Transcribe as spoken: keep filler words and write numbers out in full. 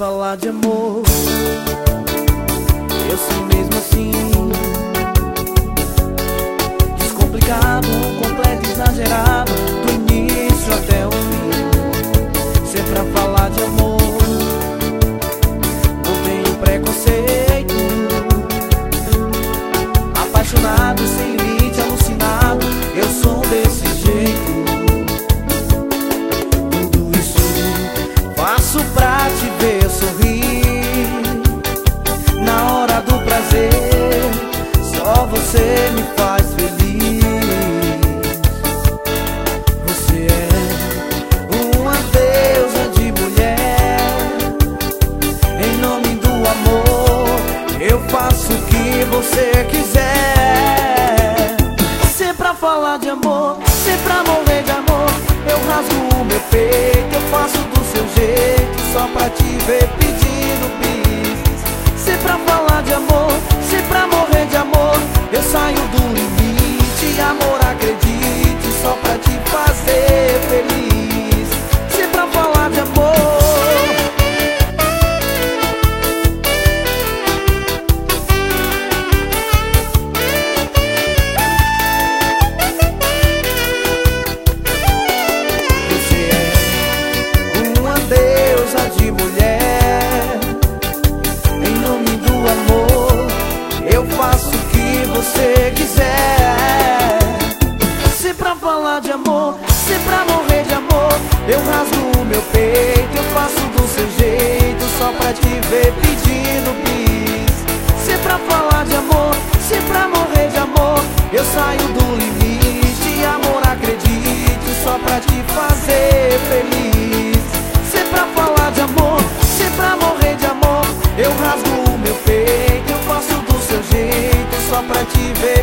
falar de amor, eu sou mesmo assim, descomplicado, completo, exagerado, do início até o fim. Se é pra falar de amor, não tenho preconceito, apaixonado, sem limite, alucinado, eu sou desse jeito. Tudo isso faço pra te ver sorrir, na hora do prazer, só você me faz feliz. Você é uma deusa de mulher, em nome do amor, eu faço o que você quiser. Se é pra falar de amor, se é pra morrer de amor, eu rasgo o meu peito, eu faço do seu jeito, só pra te ver pedindo bis. Se é pra falar de amor, se é pra morrer de amor, eu saio do limite, amor, acredite, só pra te fazer feliz. Se é pra falar de amor, de mulher, em nome do amor, eu faço o que você quiser. Se pra falar de amor, se pra morrer de amor, eu rasgo o meu peito, eu faço do seu jeito, só pra te ver pedindo bis. Se pra falar de amor, se pra morrer de amor, eu saio do limite, amor, acredite, só pra te fazer feliz. Se pra falar de amor, se pra morrer de amor, eu rasgo o meu peito, eu faço do seu jeito, só pra te ver